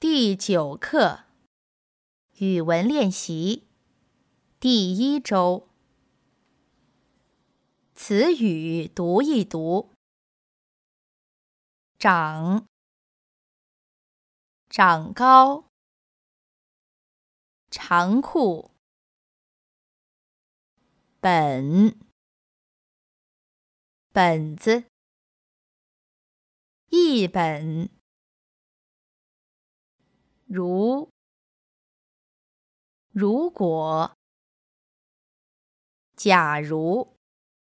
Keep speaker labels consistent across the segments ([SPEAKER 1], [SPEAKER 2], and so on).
[SPEAKER 1] 第9课语文练习第1周词语读一读。长，长高，长裤，本，本子，一本，如，如果，假如，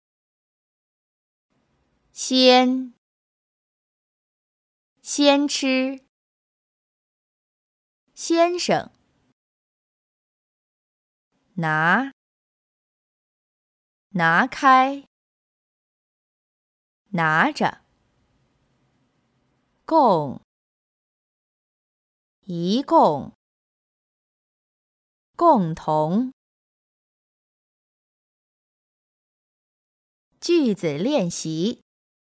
[SPEAKER 1] 先，先吃，先生，拿，拿开，拿着，共，一共，共同。句子练习。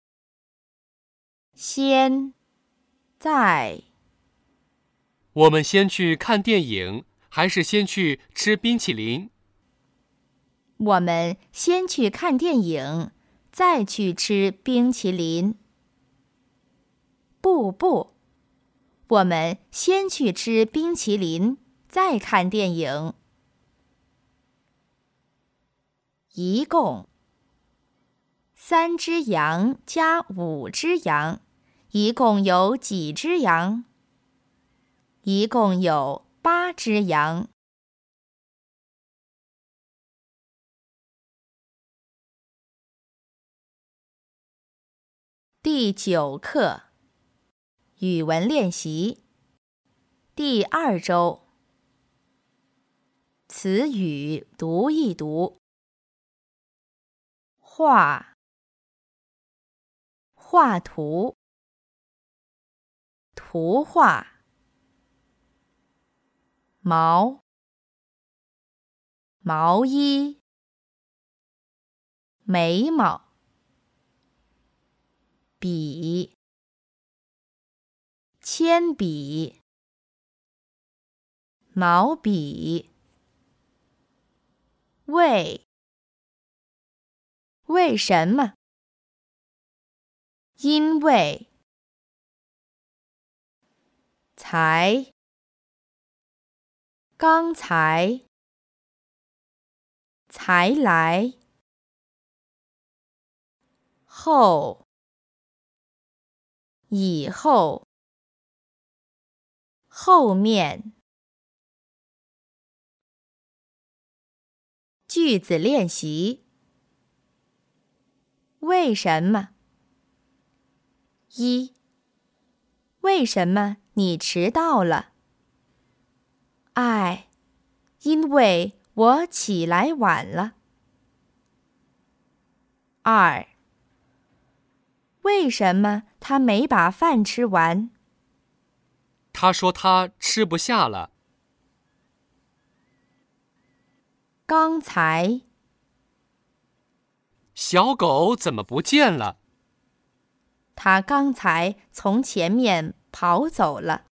[SPEAKER 1] 先，在。
[SPEAKER 2] 我们先去看电影，还是先去吃冰淇淋？
[SPEAKER 1] 我们先去看电影，再去吃冰淇淋。不，我们先去吃冰淇淋，再看电影。一共，3只羊加5只羊，一共有几只羊？一共有8只羊。第9课语文练习第2周词语读一读。画，画图，图画，毛，毛衣，眉毛，笔，铅笔，毛笔，为，为什么？因为，才，刚才，才来，后，以后，后面。句子练习。为什么？1. 为什么你迟到了？因为我起来晚了。2. 为什么他没把饭吃完？
[SPEAKER 2] 他说他吃不下了。
[SPEAKER 1] 刚才。
[SPEAKER 2] 小狗怎么不见了？
[SPEAKER 1] 他刚才从前面跑走了。